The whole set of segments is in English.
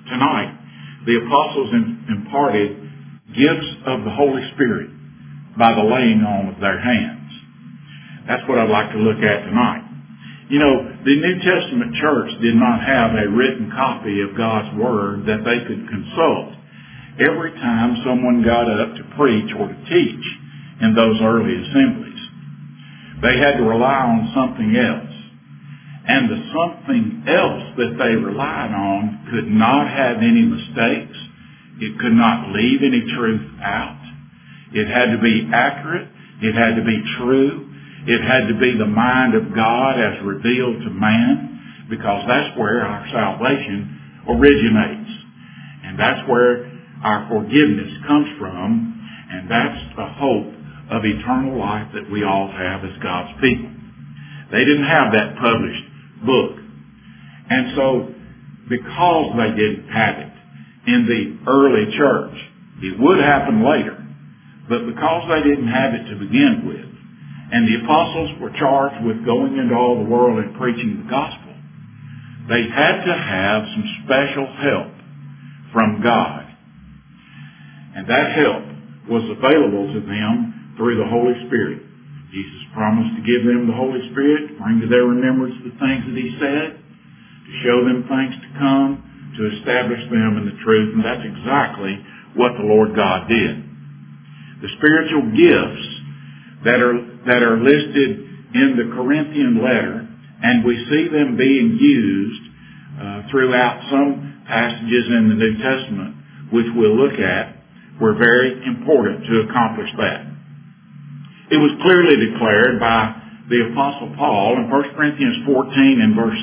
tonight, the apostles imparted gifts of the Holy Spirit by the laying on of their hands. That's what I'd like to look at tonight. You know, the New Testament church did not have a written copy of God's Word that they could consult every time someone got up to preach or to teach in those early assemblies. They had to rely on something else. And the something else that they relied on could not have any mistakes. It could not leave any truth out. It had to be accurate. It had to be true. It had to be the mind of God as revealed to man, because that's where our salvation originates. And that's where our forgiveness comes from. And that's the hope of eternal life that we all have as God's people. They didn't have that published book. And so, because they didn't have it in the early church, it would happen later, but because they didn't have it to begin with, and the apostles were charged with going into all the world and preaching the gospel, they had to have some special help from God. And that help was available to them through the Holy Spirit. Jesus promised to give them the Holy Spirit, to bring to their remembrance the things that He said, to show them things to come, to establish them in the truth, and that's exactly what the Lord God did. The spiritual gifts that are listed in the Corinthian letter, and we see them being used throughout some passages in the New Testament, which we'll look at, were very important to accomplish that. It was clearly declared by the Apostle Paul in 1 Corinthians 14 and verse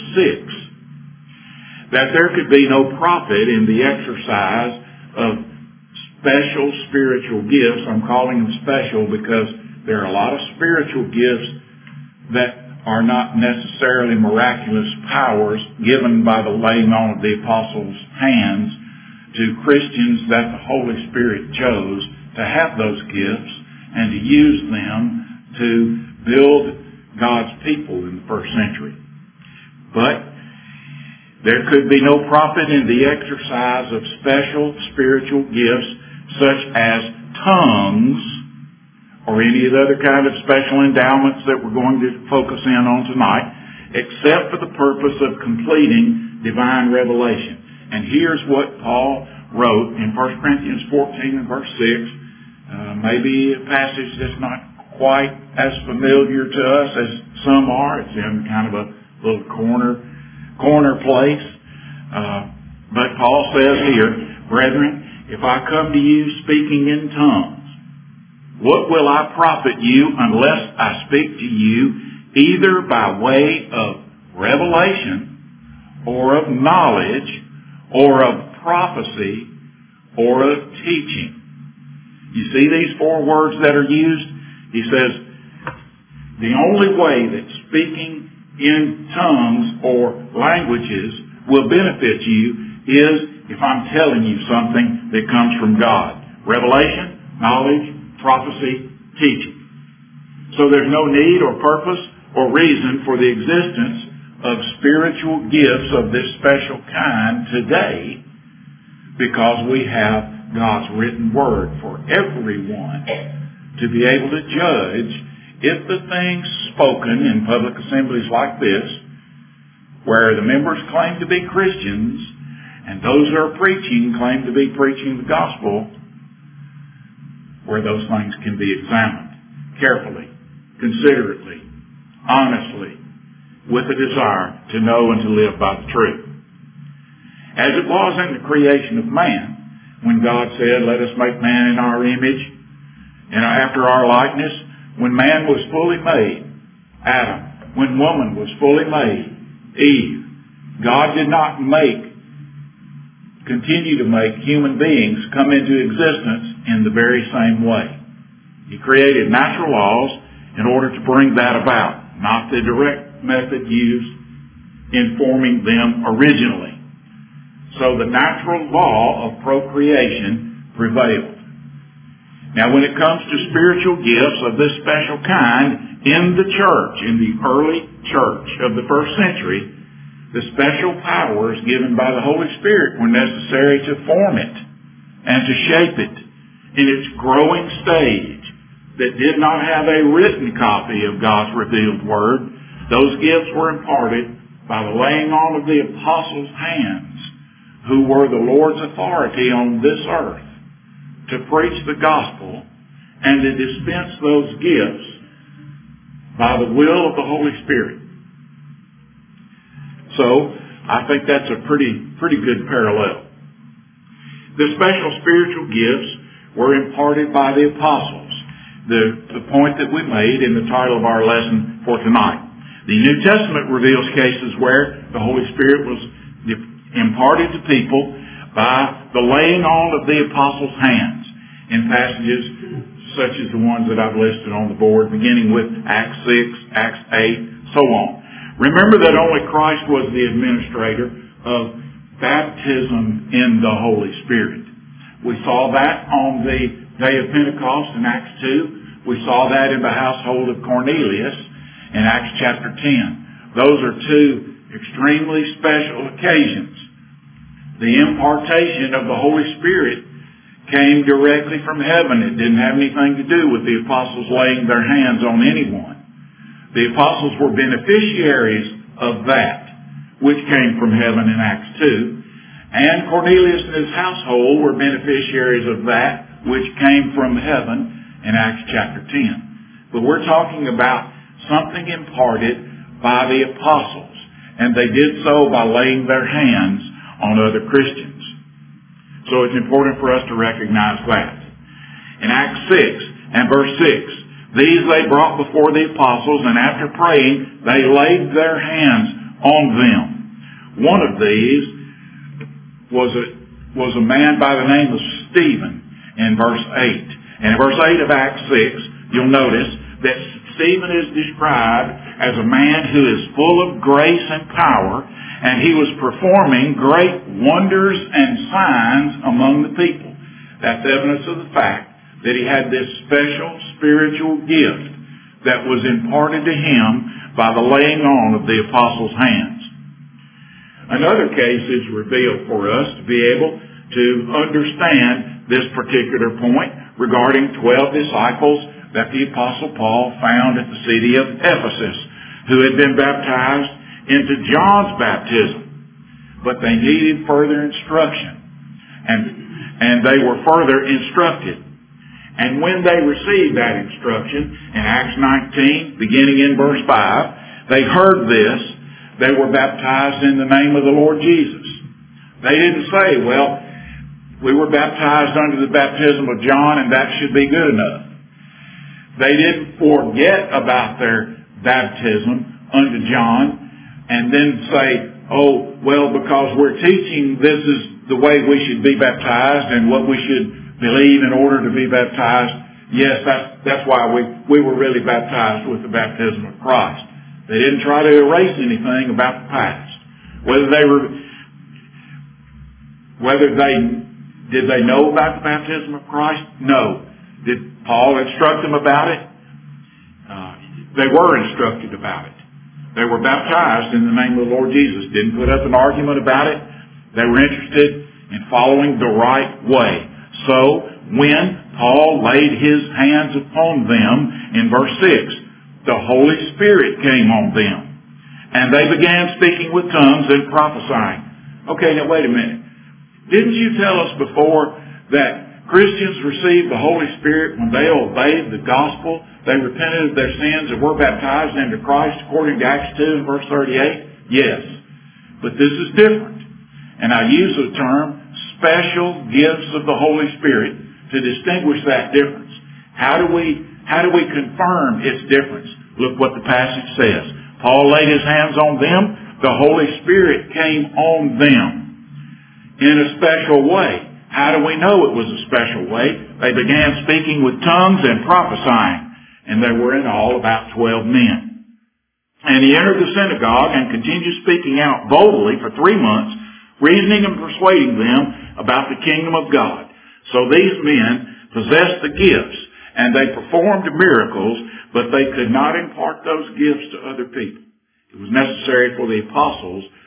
6 that there could be no profit in the exercise of special spiritual gifts. I'm calling them special because there are a lot of spiritual gifts that are not necessarily miraculous powers given by the laying on of the apostles' hands to Christians that the Holy Spirit chose to have those gifts and to use them to build God's people in the first century. But there could be no profit in the exercise of special spiritual gifts such as tongues or any of the other kind of special endowments that we're going to focus in on tonight, except for the purpose of completing divine revelation. And here's what Paul wrote in 1 Corinthians 14 and verse 6. Maybe a passage that's not quite as familiar to us as some are. It's in kind of a little corner place. But Paul says here, brethren, if I come to you speaking in tongues, what will I profit you unless I speak to you either by way of revelation or of knowledge or of prophecy or of teaching? You see these four words that are used? He says, the only way that speaking in tongues or languages will benefit you is if I'm telling you something that comes from God. Revelation, knowledge, prophecy, teaching. So there's no need or purpose or reason for the existence of spiritual gifts of this special kind today, because we have God's written word for everyone to be able to judge if the things spoken in public assemblies like this, where the members claim to be Christians and those who are preaching claim to be preaching the gospel, where those things can be examined carefully, considerately, honestly, with a desire to know and to live by the truth. As it was in the creation of man, when God said, let us make man in our image and after our likeness, when man was fully made, Adam, when woman was fully made, Eve, God did not continue to make human beings come into existence in the very same way. He created natural laws in order to bring that about, not the direct method used in forming them originally. So the natural law of procreation prevailed. Now when it comes to spiritual gifts of this special kind in the church, in the early church of the first century, The special powers given by the Holy Spirit were necessary to form it and to shape it in its growing stage that did not have a written copy of God's revealed Word. Those gifts were imparted by the laying on of the apostles' hands, who were the Lord's authority on this earth to preach the gospel and to dispense those gifts by the will of the Holy Spirit. So, I think that's a pretty good parallel. The special spiritual gifts were imparted by the apostles. The point that we made in the title of our lesson for tonight. The New Testament reveals cases where the Holy Spirit was imparted to people by the laying on of the apostles' hands in passages such as the ones that I've listed on the board, beginning with Acts 6, Acts 8, so on. Remember that only Christ was the administrator of baptism in the Holy Spirit. We saw that on the day of Pentecost in Acts 2. We saw that in the household of Cornelius in Acts chapter 10. Those are two extremely special occasions. The impartation of the Holy Spirit came directly from heaven. It didn't have anything to do with the apostles laying their hands on anyone. The apostles were beneficiaries of that, which came from heaven in Acts 2. And Cornelius and his household were beneficiaries of that, which came from heaven in Acts chapter 10. But we're talking about something imparted by the apostles, and they did so by laying their hands on other Christians. So it's important for us to recognize that. In Acts 6 and verse 6, these they brought before the apostles, and after praying, they laid their hands on them. One of these was a man by the name of Stephen in verse 8. And in verse 8 of Acts 6, you'll notice that Stephen is described as a man who is full of grace and power, and he was performing great wonders and signs among the people. That's evidence of the fact that he had this special spiritual gift that was imparted to him by the laying on of the apostles' hands. Another case is revealed for us to be able to understand this particular point regarding 12 disciples that the Apostle Paul found at the city of Ephesus, who had been baptized into John's baptism. But they needed further instruction. And they were further instructed. And when they received that instruction, in Acts 19, beginning in verse 5, they heard this. They were baptized in the name of the Lord Jesus. They didn't say, well, we were baptized under the baptism of John and that should be good enough. They didn't forget about their baptism under John and then say, oh, well, because we're teaching this is the way we should be baptized and what we should believe in order to be baptized. Yes, that's why we were really baptized with the baptism of Christ. They didn't try to erase anything about the past. Did they know about the baptism of Christ? No. Did Paul instruct them about it? They were instructed about it. They were baptized in the name of the Lord Jesus. Didn't put up an argument about it. They were interested in following the right way. So, when Paul laid his hands upon them in verse 6, the Holy Spirit came on them. And they began speaking with tongues and prophesying. Okay, now wait a minute. Didn't you tell us before that Christians received the Holy Spirit when they obeyed the gospel? They repented of their sins and were baptized into Christ according to Acts 2 and verse 38? Yes. But this is different. And I use the term special gifts of the Holy Spirit to distinguish that difference. How do we confirm its difference? Look what the passage says. Paul laid his hands on them. The Holy Spirit came on them in a special way. How do we know it was a special way? They began speaking with tongues and prophesying, and there were in all about 12 men. And he entered the synagogue and continued speaking out boldly for 3 months, reasoning and persuading them about the kingdom of God. So these men possessed the gifts, and they performed miracles, but they could not impart those gifts to other people. It was necessary for the apostles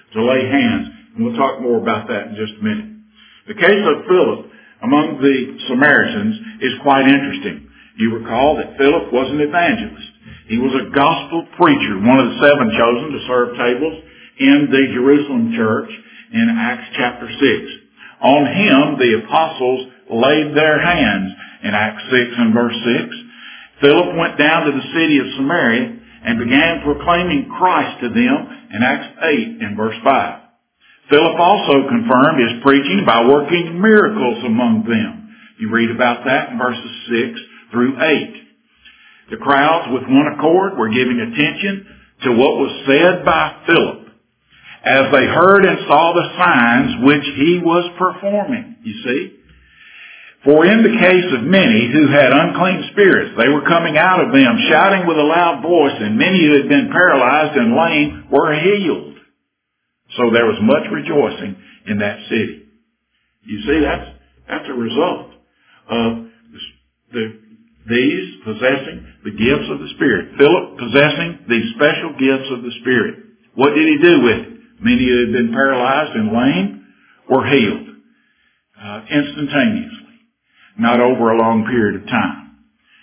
to lay hands. And we'll talk more about that in just a minute. The case of Philip among the Samaritans is quite interesting. You recall that Philip was an evangelist. He was a gospel preacher, one of the 7 chosen to serve tables in the Jerusalem church in Acts chapter 6. On him, the apostles laid their hands in Acts 6 and verse 6. Philip went down to the city of Samaria and began proclaiming Christ to them in Acts 8 and verse 5. Philip also confirmed his preaching by working miracles among them. You read about that in verses 6 through 8. The crowds with one accord were giving attention to what was said by Philip as they heard and saw the signs which he was performing. You see? For in the case of many who had unclean spirits, they were coming out of them, shouting with a loud voice, and many who had been paralyzed and lame were healed. So there was much rejoicing in that city. You see, that's a result of these possessing the gifts of the Spirit. Philip possessing these special gifts of the Spirit. What did he do with it? Many who had been paralyzed and lame were healed instantaneously, not over a long period of time.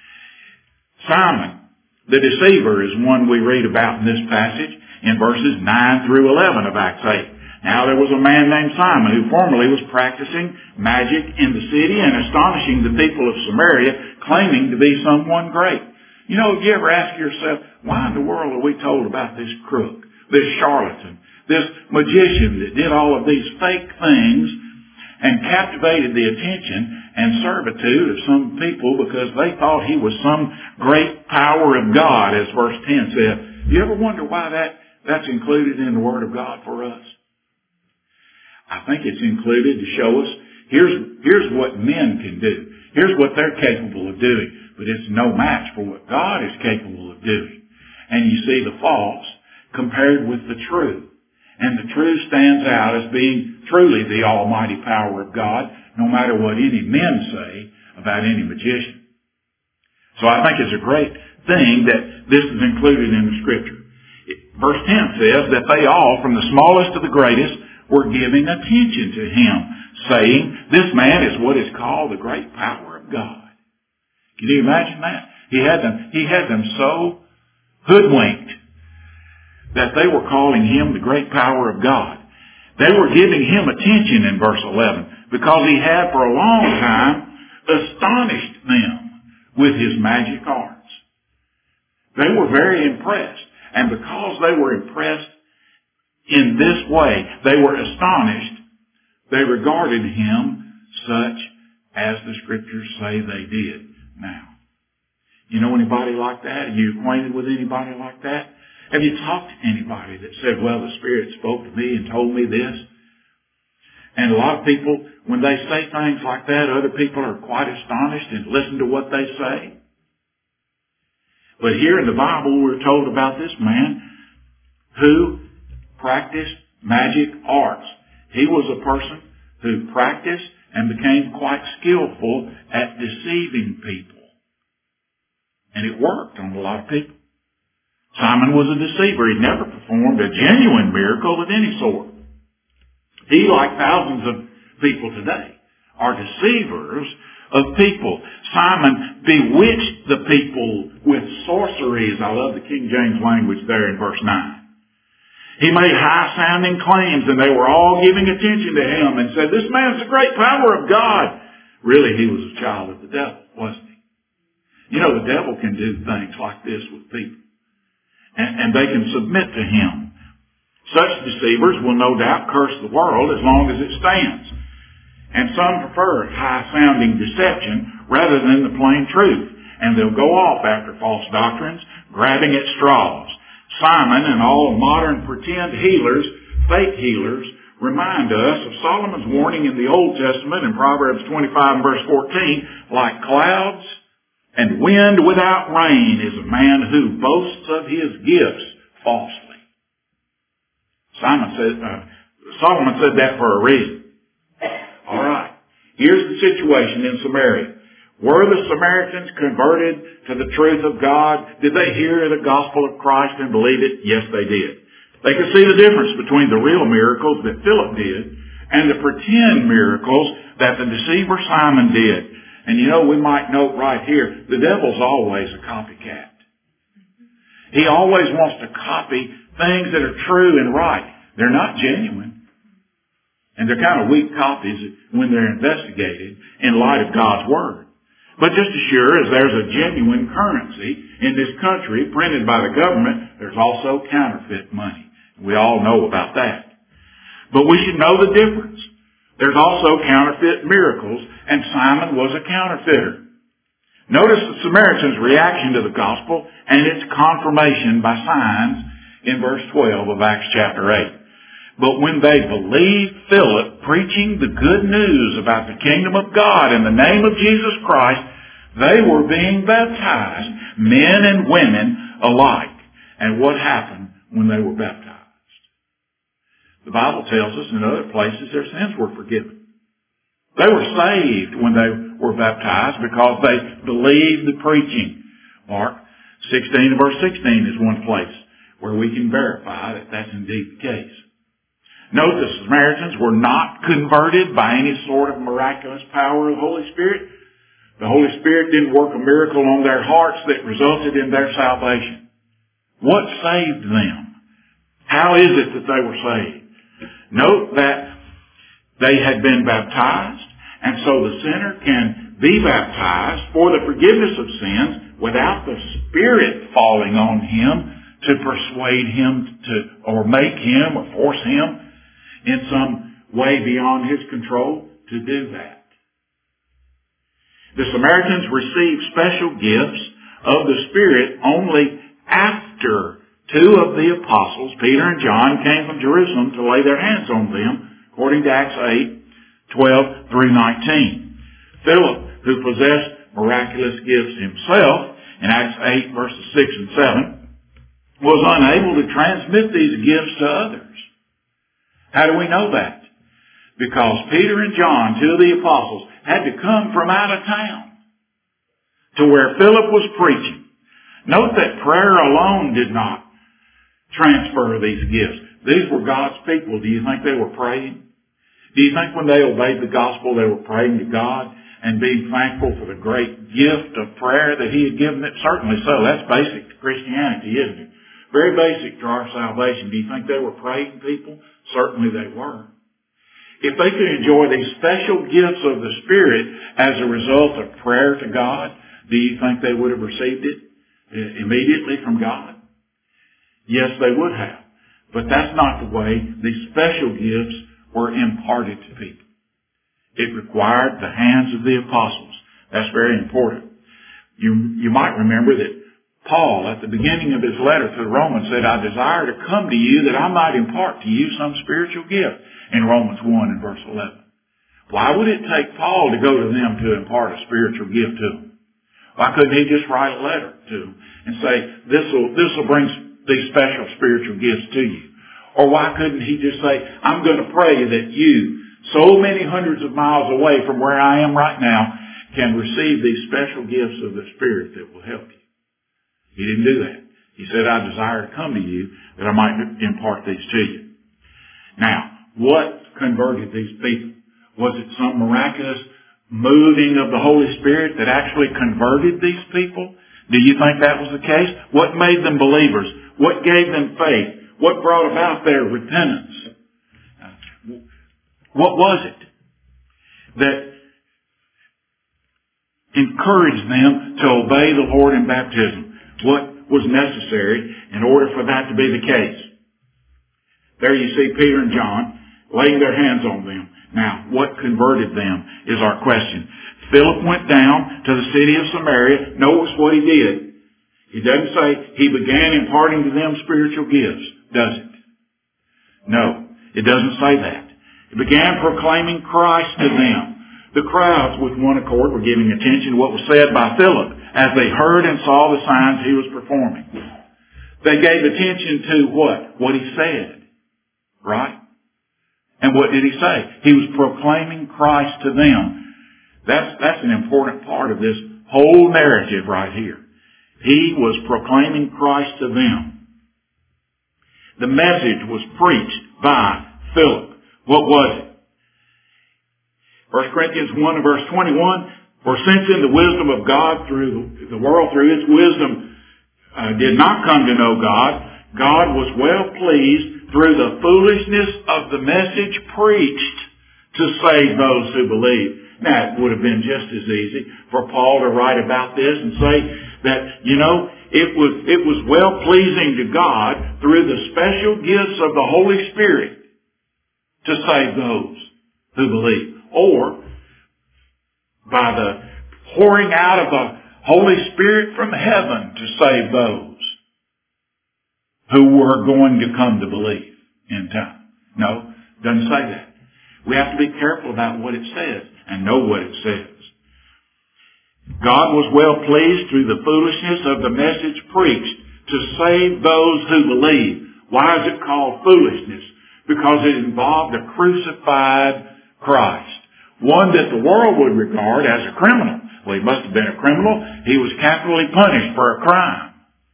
Simon, the deceiver, is one we read about in this passage in verses 9 through 11 of Acts 8. Now there was a man named Simon who formerly was practicing magic in the city and astonishing the people of Samaria, claiming to be someone great. You know, you ever ask yourself, why in the world are we told about this crook, this charlatan, this magician that did all of these fake things and captivated the attention and servitude of some people because they thought he was some great power of God, as verse 10 said. Do you ever wonder why that's included in the Word of God for us? I think it's included to show us here's what men can do. Here's what they're capable of doing. But it's no match for what God is capable of doing. And you see the false compared with the true. And the true stands out as being truly the almighty power of God, no matter what any men say about any magician. So I think it's a great thing that this is included in the Scripture. Verse 10 says that they all, from the smallest to the greatest, were giving attention to him, saying, this man is what is called the great power of God. Can you imagine that? He had them so hoodwinked that they were calling him the great power of God. They were giving him attention in verse 11 because he had for a long time astonished them with his magic arts. They were very impressed. And because they were impressed in this way, they were astonished. They regarded him such as the Scriptures say they did. Now, you know anybody like that? Are you acquainted with anybody like that? Have you talked to anybody that said, well, the Spirit spoke to me and told me this? And a lot of people, when they say things like that, other people are quite astonished and listen to what they say. But here in the Bible, we're told about this man who practiced magic arts. He was a person who practiced and became quite skillful at deceiving people. And it worked on a lot of people. Simon was a deceiver. He never performed a genuine miracle of any sort. He, like thousands of people today, are deceivers of people. Simon bewitched the people with sorceries. I love the King James language there in verse 9. He made high-sounding claims, and they were all giving attention to him and said, this man's the great power of God. Really, he was a child of the devil, wasn't he? You know, the devil can do things like this with people. And they can submit to him. Such deceivers will no doubt curse the world as long as it stands. And some prefer high-sounding deception rather than the plain truth. And they'll go off after false doctrines, grabbing at straws. Simon and all modern pretend healers, fake healers, remind us of Solomon's warning in the Old Testament in Proverbs 25 and verse 14, like clouds and wind without rain is a man who boasts of his gifts falsely. Solomon said that for a reason. All right. Here's the situation in Samaria. Were the Samaritans converted to the truth of God? Did they hear the gospel of Christ and believe it? Yes, they did. They could see the difference between the real miracles that Philip did and the pretend miracles that the deceiver Simon did. And you know, we might note right here, the devil's always a copycat. He always wants to copy things that are true and right. They're not genuine. And they're kind of weak copies when they're investigated in light of God's Word. But just as sure as there's a genuine currency in this country printed by the government, there's also counterfeit money. We all know about that. But we should know the difference. There's also counterfeit miracles, and Simon was a counterfeiter. Notice the Samaritan's reaction to the gospel and its confirmation by signs in verse 12 of Acts chapter 8. But when they believed Philip preaching the good news about the kingdom of God in the name of Jesus Christ, they were being baptized, men and women alike. And what happened when they were baptized? The Bible tells us in other places their sins were forgiven. They were saved when they were baptized because they believed the preaching. Mark 16 and verse 16 is one place where we can verify that that's indeed the case. Note the Samaritans were not converted by any sort of miraculous power of the Holy Spirit. The Holy Spirit didn't work a miracle on their hearts that resulted in their salvation. What saved them? How is it that they were saved? Note that they had been baptized, and so the sinner can be baptized for the forgiveness of sins without the Spirit falling on him to persuade him to, or make him, or force him in some way beyond his control to do that. The Samaritans received special gifts of the Spirit only after two of the apostles, Peter and John, came from Jerusalem to lay their hands on them, according to Acts 8:12 through 19. Philip, who possessed miraculous gifts himself, in Acts 8 verses 6 and 7, was unable to transmit these gifts to others. How do we know that? Because Peter and John, two of the apostles, had to come from out of town to where Philip was preaching. Note that prayer alone did not transfer these gifts. These were God's people. Do you think they were praying? Do you think when they obeyed the gospel they were praying to God and being thankful for the great gift of prayer that He had given them? Certainly so. That's basic to Christianity, isn't it? Very basic to our salvation. Do you think they were praying people? Certainly they were. If they could enjoy these special gifts of the Spirit as a result of prayer to God, do you think they would have received it immediately from God? Yes, they would have. But that's not the way these special gifts were imparted to people. It required the hands of the apostles. That's very important. You might remember that Paul, at the beginning of his letter to the Romans, said, I desire to come to you that I might impart to you some spiritual gift, in Romans 1 and verse 11. Why would it take Paul to go to them to impart a spiritual gift to them? Why couldn't he just write a letter to them and say, this will bring these special spiritual gifts to you? Or why couldn't he just say, I'm going to pray that you, so many hundreds of miles away from where I am right now, can receive these special gifts of the Spirit that will help you? He didn't do that. He said, I desire to come to you that I might impart these to you. Now, what converted these people? Was it some miraculous moving of the Holy Spirit that actually converted these people? Do you think that was the case? What made them believers? What gave them faith? What brought about their repentance? What was it that encouraged them to obey the Lord in baptism? What was necessary in order for that to be the case? There you see Peter and John laying their hands on them. Now, what converted them is our question. Philip went down to the city of Samaria. Notice what he did. He doesn't say he began imparting to them spiritual gifts, does it? No, it doesn't say that. He began proclaiming Christ to them. The crowds, with one accord, were giving attention to what was said by Philip as they heard and saw the signs he was performing. They gave attention to what? What he said. Right? And what did he say? He was proclaiming Christ to them. That's an important part of this whole narrative right here. He was proclaiming Christ to them. The message was preached by Philip. What was it? 1 Corinthians 1 and verse 21, for since in the wisdom of God through the world, through its wisdom, did not come to know God, God was well pleased through the foolishness of the message preached to save those who believe. Now, it would have been just as easy for Paul to write about this and say that, it was well pleasing to God through the special gifts of the Holy Spirit to save those who believe. Or by the pouring out of the Holy Spirit from heaven to save those who were going to come to believe in time. No, it doesn't say that. We have to be careful about what it says and know what it says. God was well pleased through the foolishness of the message preached to save those who believe. Why is it called foolishness? Because it involved a crucified Christ. One that the world would regard as a criminal. Well, he must have been a criminal. He was capitally punished for a crime.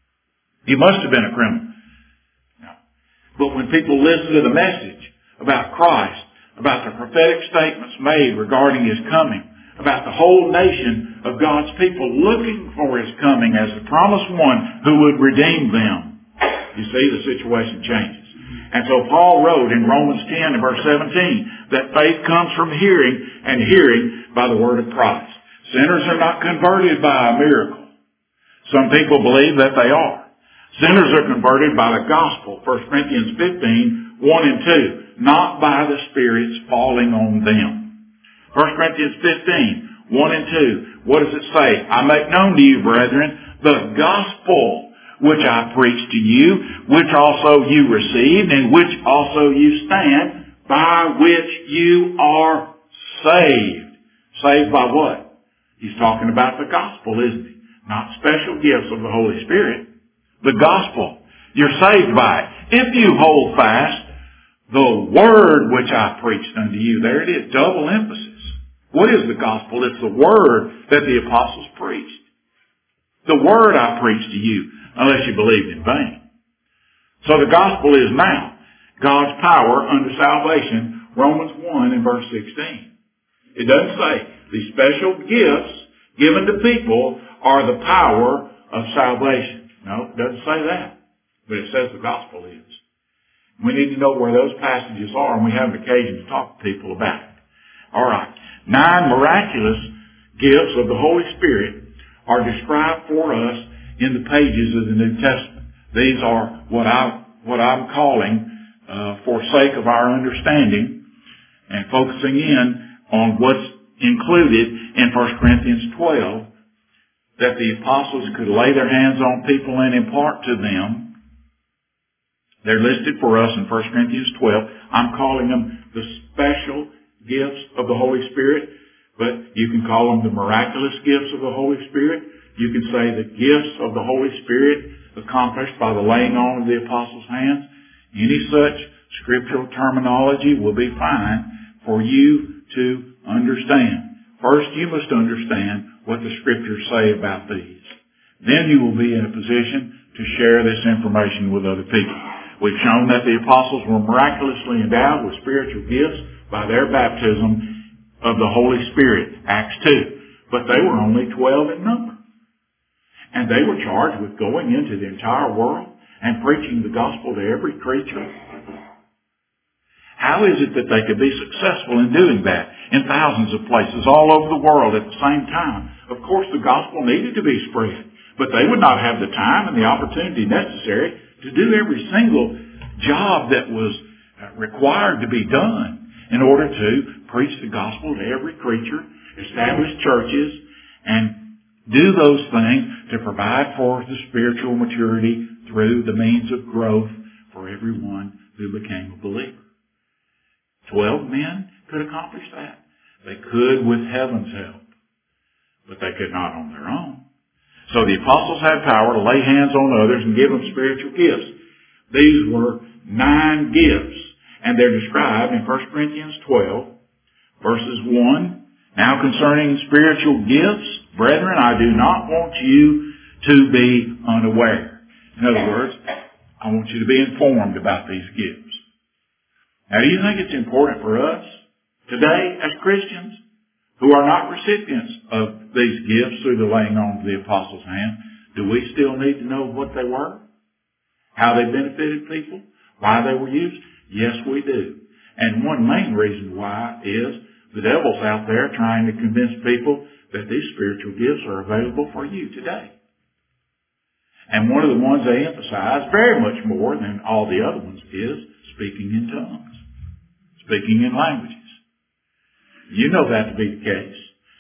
He must have been a criminal. No. But when people listen to the message about Christ, about the prophetic statements made regarding His coming, about the whole nation of God's people looking for His coming as the promised one who would redeem them, you see, the situation changes. And so Paul wrote in Romans 10 and verse 17 that faith comes from hearing and hearing by the word of Christ. Sinners are not converted by a miracle. Some people believe that they are. Sinners are converted by the gospel, 1 Corinthians 15, 1 and 2, not by the spirits falling on them. 1 Corinthians 15, 1 and 2, what does it say? I make known to you, brethren, the gospel which I preached to you, which also you received, and which also you stand, by which you are saved. Saved by what? He's talking about the gospel, isn't he? Not special gifts of the Holy Spirit. The gospel. You're saved by it. If you hold fast the word which I preached unto you. There it is. Double emphasis. What is the gospel? It's the word that the apostles preached. The word I preached to you, unless you believed in vain. So the gospel is now God's power unto salvation, Romans 1 and verse 16. It doesn't say the special gifts given to people are the power of salvation. No, it doesn't say that. But it says the gospel is. We need to know where those passages are, and we have an occasion to talk to people about it. All right. 9 miraculous gifts of the Holy Spirit are described for us in the pages of the New Testament. These are what I'm calling, for sake of our understanding and focusing in on what's included in 1 Corinthians 12, that the apostles could lay their hands on people and impart to them. They're listed for us in 1 Corinthians 12. I'm calling them the special gifts of the Holy Spirit, but you can call them the miraculous gifts of the Holy Spirit. You can say the gifts of the Holy Spirit accomplished by the laying on of the apostles' hands. Any such scriptural terminology will be fine for you to understand. First, you must understand what the scriptures say about these. Then you will be in a position to share this information with other people. We've shown that the apostles were miraculously endowed with spiritual gifts by their baptism of the Holy Spirit, Acts 2. But they were only 12 in number. And they were charged with going into the entire world and preaching the gospel to every creature. How is it that they could be successful in doing that in thousands of places all over the world at the same time? Of course, the gospel needed to be spread, but they would not have the time and the opportunity necessary to do every single job that was required to be done in order to preach the gospel to every creature, establish churches, and do those things to provide for the spiritual maturity through the means of growth for everyone who became a believer. 12 men could accomplish that. They could with heaven's help, but they could not on their own. So the apostles had power to lay hands on others and give them spiritual gifts. These were 9 gifts, and they're described in 1 Corinthians 12, verses 1. Now concerning spiritual gifts, brethren, I do not want you to be unaware. In other words, I want you to be informed about these gifts. Now, do you think it's important for us today as Christians who are not recipients of these gifts through the laying on of the apostles' hand? Do we still need to know what they were? How they benefited people? Why they were used? Yes, we do. And one main reason why is the devil's out there trying to convince people that these spiritual gifts are available for you today. And one of the ones they emphasize very much more than all the other ones is speaking in tongues, speaking in languages. You know that to be the case.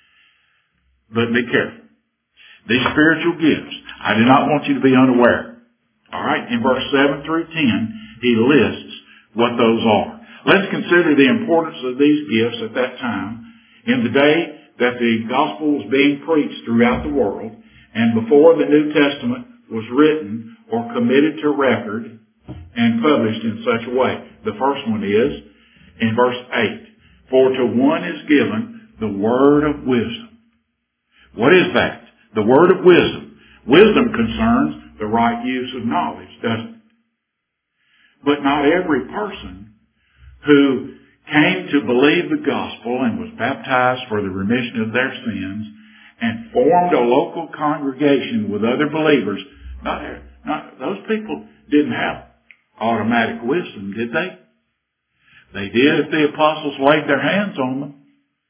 But be careful. These spiritual gifts, I do not want you to be unaware. All right, in verse 7 through 10, he lists what those are. Let's consider the importance of these gifts at that time, in the day that the gospel was being preached throughout the world, and before the New Testament was written or committed to record and published in such a way. The first one is in verse 8. For to one is given the word of wisdom. What is that? The word of wisdom. Wisdom concerns the right use of knowledge, doesn't it? But not every person who came to believe the gospel and was baptized for the remission of their sins and formed a local congregation with other believers, those people didn't have automatic wisdom, did they? They did if the apostles laid their hands on them,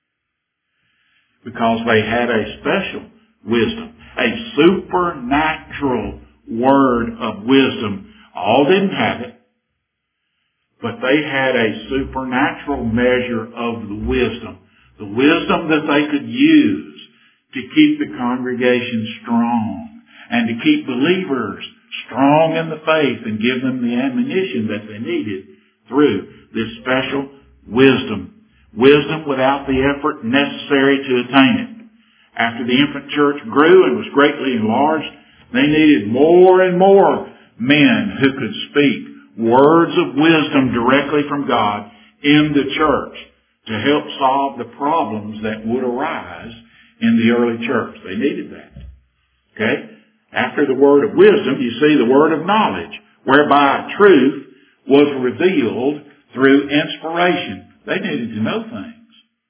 because they had a special wisdom, a supernatural word of wisdom. All didn't have it, but they had a supernatural measure of the wisdom that they could use to keep the congregation strong and to keep believers strong in the faith and give them the ammunition that they needed through this special wisdom. Wisdom without the effort necessary to attain it. After the infant church grew and was greatly enlarged, they needed more and more men who could speak words of wisdom directly from God in the church to help solve the problems that would arise in the early church. They needed that. Okay? After the word of wisdom, you see the word of knowledge, whereby truth was revealed through inspiration. They needed to know things.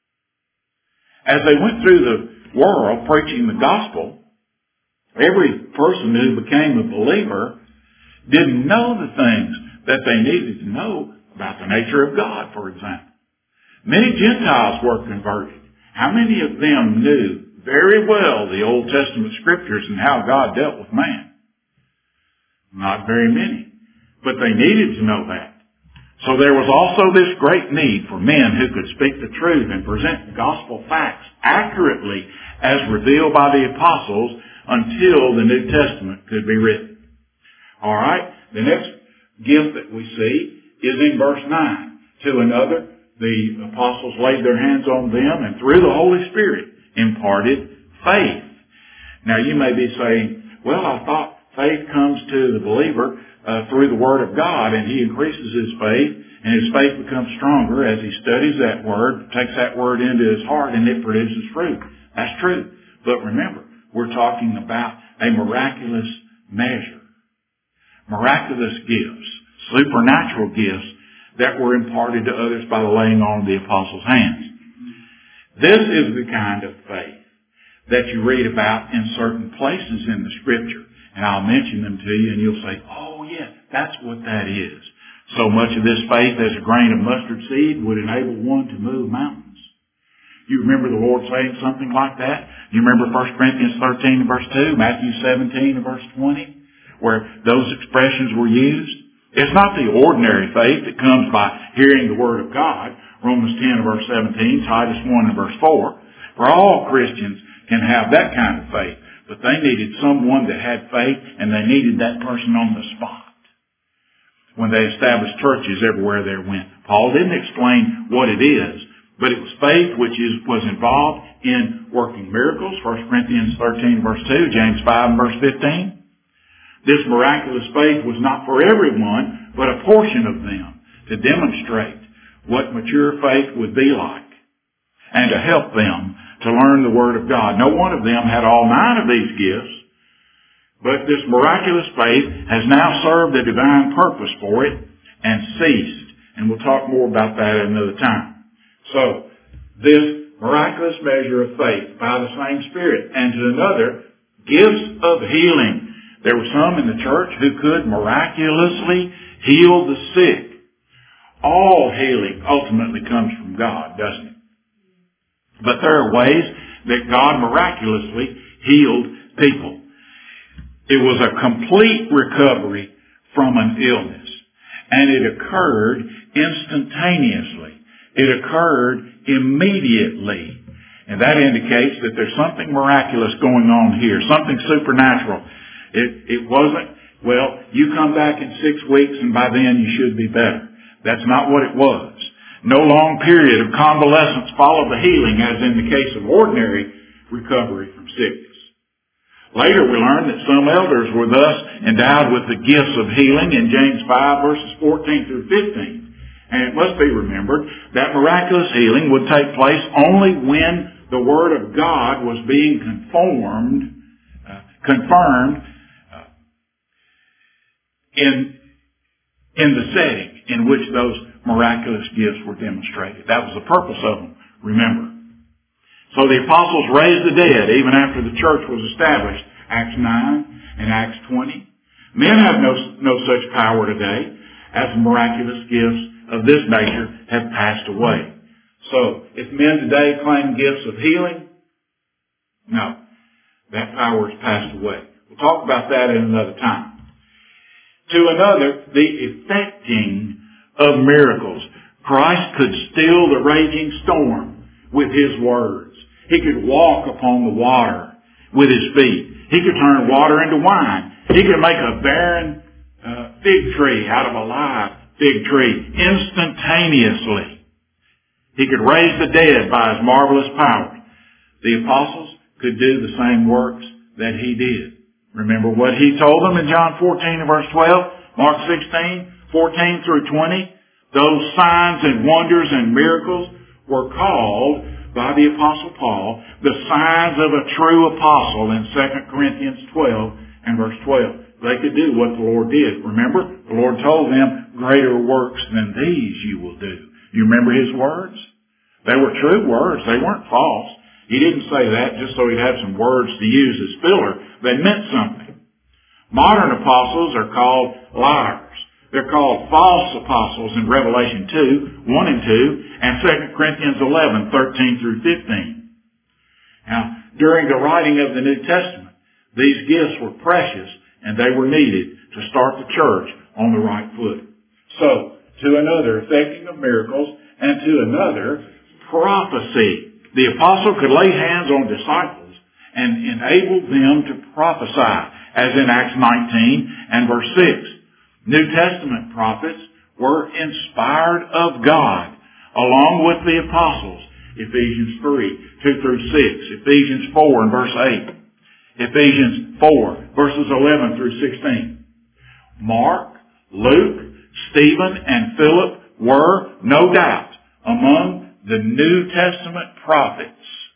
As they went through the world preaching the gospel, every person who became a believer didn't know the things that they needed to know about the nature of God, for example. Many Gentiles were converted. How many of them knew very well the Old Testament scriptures and how God dealt with man? Not very many. But they needed to know that. So there was also this great need for men who could speak the truth and present gospel facts accurately as revealed by the apostles until the New Testament could be written. All right. The next gift that we see is in verse 9. To another, the apostles laid their hands on them and through the Holy Spirit imparted faith. Now you may be saying, well, I thought faith comes to the believer through the Word of God, and he increases his faith, and his faith becomes stronger as he studies that Word, takes that Word into his heart, and it produces fruit. That's true. But remember, we're talking about a miraculous measure. Miraculous gifts, supernatural gifts that were imparted to others by the laying on of the apostles' hands. This is the kind of faith that you read about in certain places in the Scripture. And I'll mention them to you and you'll say, oh yeah, that's what that is. So much of this faith as a grain of mustard seed would enable one to move mountains. You remember the Lord saying something like that? You remember 1 Corinthians 13 and verse 2, Matthew 17 and verse 20, where those expressions were used? It's not the ordinary faith that comes by hearing the Word of God, Romans 10 and verse 17, Titus 1 and verse 4. For all Christians can have that kind of faith. But they needed someone that had faith, and they needed that person on the spot when they established churches everywhere they went. Paul didn't explain what it is, but it was faith which was involved in working miracles, 1 Corinthians 13 verse 2, James 5 verse 15. This miraculous faith was not for everyone, but a portion of them, to demonstrate what mature faith would be like and to help them to learn the Word of God. No one of them had all 9 of these gifts, But this miraculous faith has now served a divine purpose for it and ceased. And we'll talk more about that at another time. So, this miraculous measure of faith by the same Spirit, and to another, gifts of healing. There were some in the church who could miraculously heal the sick. All healing ultimately comes from God, doesn't it? But there are ways that God miraculously healed people. It was a complete recovery from an illness. And it occurred instantaneously. It occurred immediately. And that indicates that there's something miraculous going on here, something supernatural. It wasn't, well, you come back in 6 weeks and by then you should be better. That's not what it was. No long period of convalescence followed the healing, as in the case of ordinary recovery from sickness. Later we learned that some elders were thus endowed with the gifts of healing in James 5 verses 14 through 15. And it must be remembered that miraculous healing would take place only when the Word of God was being confirmed in the setting in which those miraculous gifts were demonstrated. That was the purpose of them, remember. So the apostles raised the dead even after the church was established, Acts 9 and Acts 20. Men have no such power today, as the miraculous gifts of this nature have passed away. So, if men today claim gifts of healing, no, that power has passed away. We'll talk about that in another time. To another, the effecting of miracles. Christ could still the raging storm with His words. He could walk upon the water with His feet. He could turn water into wine. He could make a barren fig tree out of a live fig tree instantaneously. He could raise the dead by His marvelous power. The apostles could do the same works that He did. Remember what He told them in John 14 and verse 12, Mark 16, 14 through 20. Those signs and wonders and miracles were called by the Apostle Paul the signs of a true apostle in 2 Corinthians 12 and verse 12. They could do what the Lord did. Remember, the Lord told them, greater works than these you will do. You remember His words? They were true words. They weren't false. He didn't say that just so He'd have some words to use as filler. They meant something. Modern apostles are called liars. They're called false apostles in Revelation 2, 1 and 2, and 2 Corinthians 11, 13 through 15. Now, during the writing of the New Testament, these gifts were precious and they were needed to start the church on the right foot. So, to another, effecting of miracles, and to another, prophecy. The apostle could lay hands on disciples and enable them to prophesy, as in Acts 19 and verse 6. New Testament prophets were inspired of God, along with the apostles. Ephesians 3, 2 through 6. Ephesians 4 and verse 8. Ephesians 4, verses 11 through 16. Mark, Luke, Stephen, and Philip were, no doubt, among the New Testament prophets.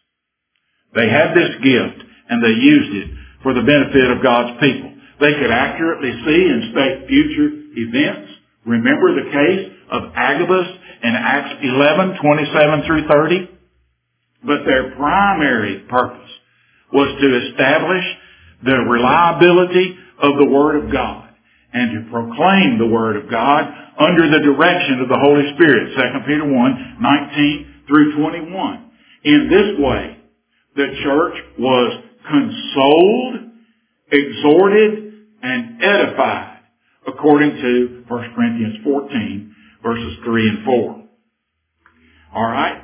They had this gift, and they used it for the benefit of God's people. They could accurately see and state future events. Remember the case of Agabus in Acts 11, 27 through 30? But their primary purpose was to establish the reliability of the Word of God and to proclaim the Word of God under the direction of the Holy Spirit. 2 Peter 1, 19 through 21. In this way, the church was consoled, exhorted, and edified, according to 1 Corinthians 14, verses 3 and 4. All right?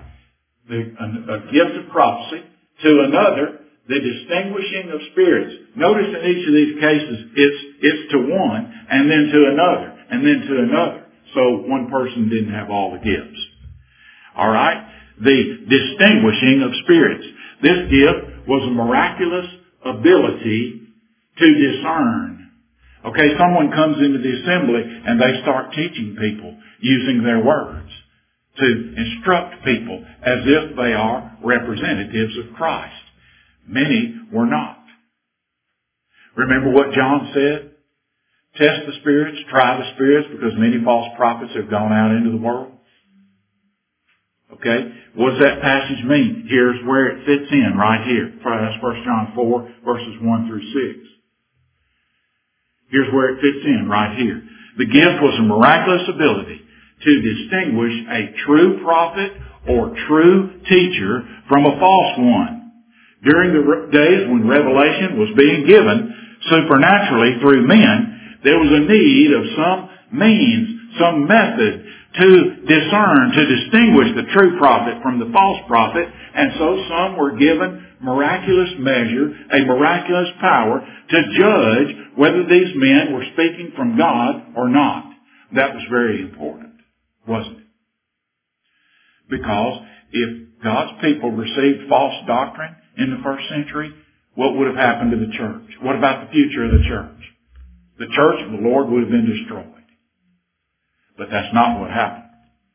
A gift of prophecy. To another, the distinguishing of spirits. Notice in each of these cases, it's to one, and then to another, and then to another. So one person didn't have all the gifts. All right? The distinguishing of spirits. This gift was a miraculous ability to discern. Okay, someone comes into the assembly and they start teaching people using their words to instruct people as if they are representatives of Christ. Many were not. Remember what John said? Test the spirits, try the spirits, because many false prophets have gone out into the world. Okay? What does that passage mean? Here's where it fits in right here. That's 1 John 4, verses 1 through 6. Here's where it fits in right here. The gift was a miraculous ability to distinguish a true prophet or true teacher from a false one. During the days when revelation was being given supernaturally through men, there was a need of some means, some method to discern, to distinguish the true prophet from the false prophet, and so some were given miraculous measure, a miraculous power to judge whether these men were speaking from God or not. That was very important, wasn't it? Because if God's people received false doctrine in the first century, what would have happened to the church? What about the future of the church? The church of the Lord would have been destroyed. But that's not what happened.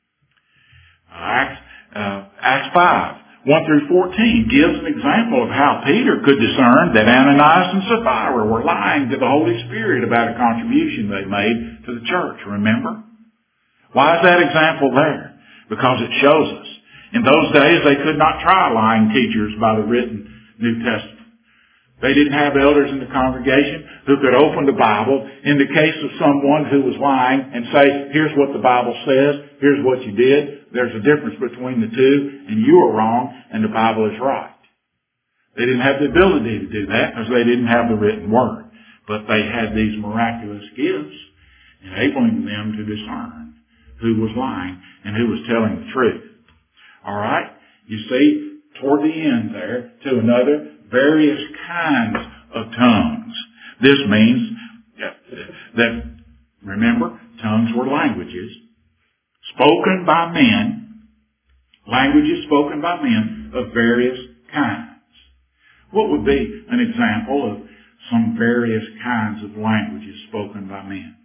Acts 5, 1 through 14 gives an example of how Peter could discern that Ananias and Sapphira were lying to the Holy Spirit about a contribution they made to the church. Remember? Why is that example there? Because it shows us. In those days, they could not try lying teachers by the written New Testament. They didn't have elders in the congregation who could open the Bible in the case of someone who was lying and say, here's what the Bible says, here's what you did, there's a difference between the two, and you are wrong, and the Bible is right. They didn't have the ability to do that because they didn't have the written Word. But they had these miraculous gifts enabling them to discern who was lying and who was telling the truth. All right? You see, toward the end there, to another, various kinds of tongues. This means that, remember, tongues were languages spoken by men, languages spoken by men of various kinds. What would be an example of some various kinds of languages spoken by men?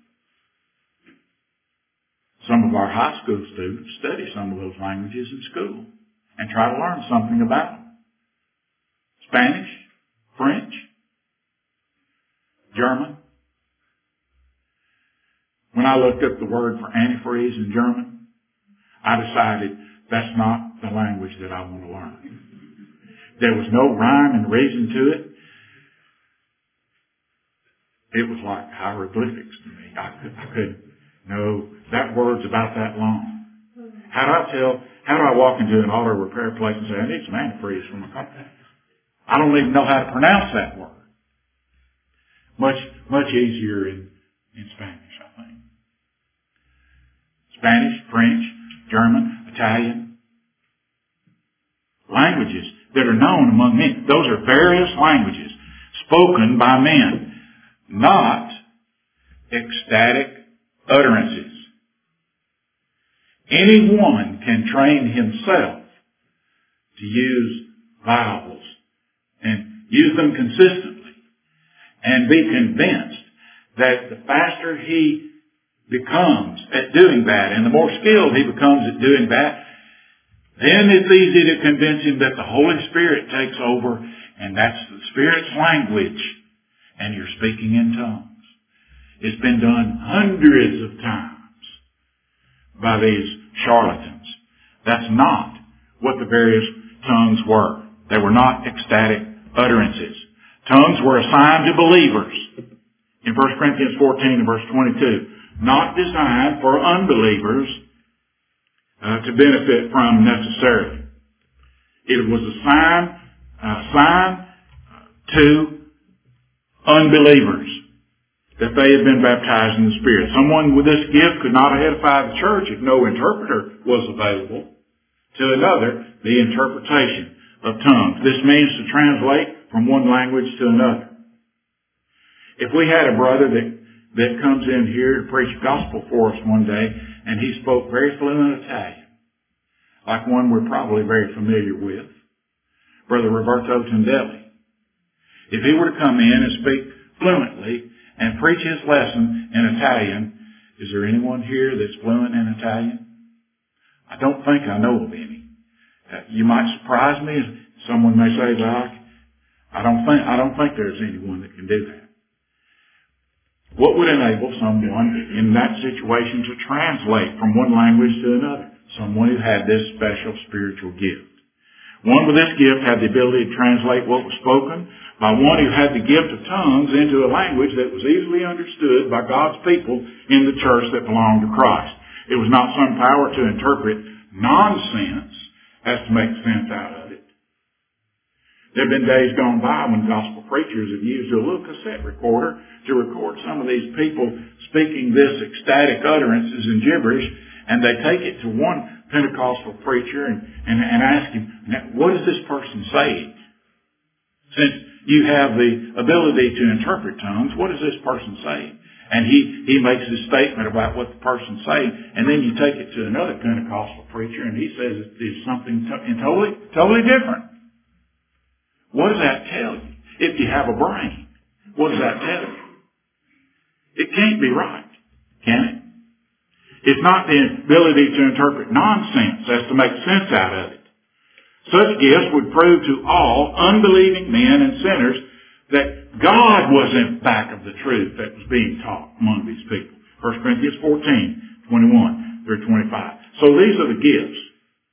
Some of our high school students study some of those languages in school and try to learn something about them. Spanish, French, German. When I looked up the word for antifreeze in German, I decided that's not the language that I want to learn. There was no rhyme and reason to it. It was like hieroglyphics to me. I couldn't know that word's about that long. How do I walk into an auto repair place and say, I need some antifreeze for my car? I don't even know how to pronounce that word. Much easier in Spanish, I think. Spanish, French, German, Italian. Languages that are known among men. Those are various languages spoken by men, not ecstatic utterances. Anyone can train himself to use vowels and use them consistently and be convinced that the faster he becomes at doing that and the more skilled he becomes at doing that, then it's easy to convince him that the Holy Spirit takes over and that's the Spirit's language and you're speaking in tongues. It's been done hundreds of times by these charlatans. That's not what the various tongues were. They were not ecstatic utterances. Tongues were assigned to believers in 1 Corinthians 14 and verse 22, not designed for unbelievers to benefit from necessarily. It was assigned to unbelievers that they had been baptized in the Spirit. Someone with this gift could not edify the church if no interpreter was available. To another, the interpretation of tongues. This means to translate from one language to another. If we had a brother that comes in here to preach gospel for us one day and he spoke very fluent Italian, like one we're probably very familiar with, Brother Roberto Tondelli. If he were to come in and speak fluently and preach his lesson in Italian, is there anyone here that's fluent in Italian? I don't think I know of any. You might surprise me. Someone may say, well, I don't think there's anyone that can do that. What would enable someone in that situation to translate from one language to another? Someone who had this special spiritual gift. One with this gift had the ability to translate what was spoken by one who had the gift of tongues into a language that was easily understood by God's people in the church that belonged to Christ. It was not some power to interpret nonsense as to make sense out of it. There have been days gone by when gospel preachers have used a little cassette recorder to record some of these people speaking this ecstatic utterances and gibberish, and they take it to one Pentecostal preacher and ask him, now, what is this person saying? Since you have the ability to interpret tongues, what is this person saying? And he makes his statement about what the person's saying, and then you take it to another Pentecostal preacher and he says it's something totally different. What does that tell you? If you have a brain, what does that tell you? It can't be right, can it? It's not the ability to interpret nonsense as to make sense out of it. Such gifts would prove to all unbelieving men and sinners that God was in back of the truth that was being taught among these people. 1 Corinthians 14:21 through 25. So these are the gifts.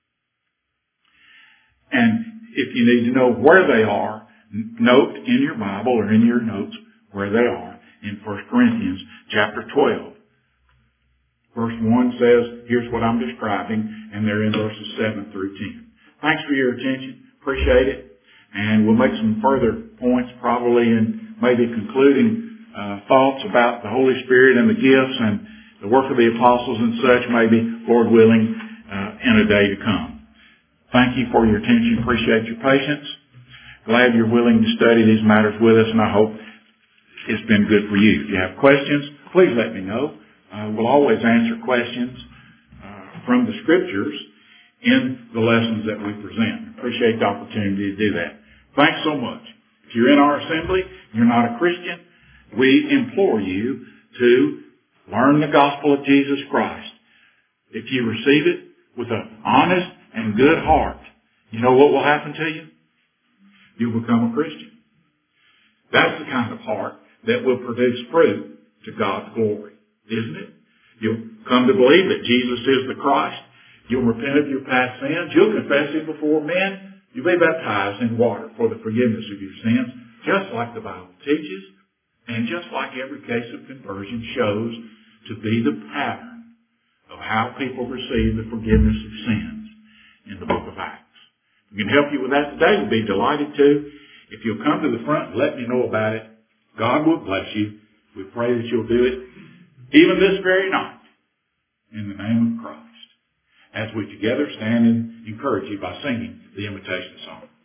And if you need to know where they are, note in your Bible or in your notes where they are in 1 Corinthians chapter 12. Verse 1 says, here's what I'm describing, and they're in verses 7 through 10. Thanks for your attention. Appreciate it. And we'll make some further points probably and maybe concluding thoughts about the Holy Spirit and the gifts and the work of the apostles and such, maybe, Lord willing, in a day to come. Thank you for your attention. Appreciate your patience. Glad you're willing to study these matters with us, and I hope it's been good for you. If you have questions, please let me know. We'll always answer questions from the Scriptures in the lessons that we present. Appreciate the opportunity to do that. Thanks so much. If you're in our assembly, you're not a Christian, we implore you to learn the gospel of Jesus Christ. If you receive it with an honest and good heart, you know what will happen to you? You'll become a Christian. That's the kind of heart that will produce fruit to God's glory, isn't it? You'll come to believe that Jesus is the Christ. You'll repent of your past sins. You'll confess Him before men. You'll be baptized in water for the forgiveness of your sins, just like the Bible teaches, and just like every case of conversion shows to be the pattern of how people receive the forgiveness of sins in the book of Acts. If we can help you with that today, we'd be delighted to. If you'll come to the front and let me know about it, God will bless you. We pray that you'll do it even this very night in the name of Christ, as we together stand and encourage you by singing the invitation song.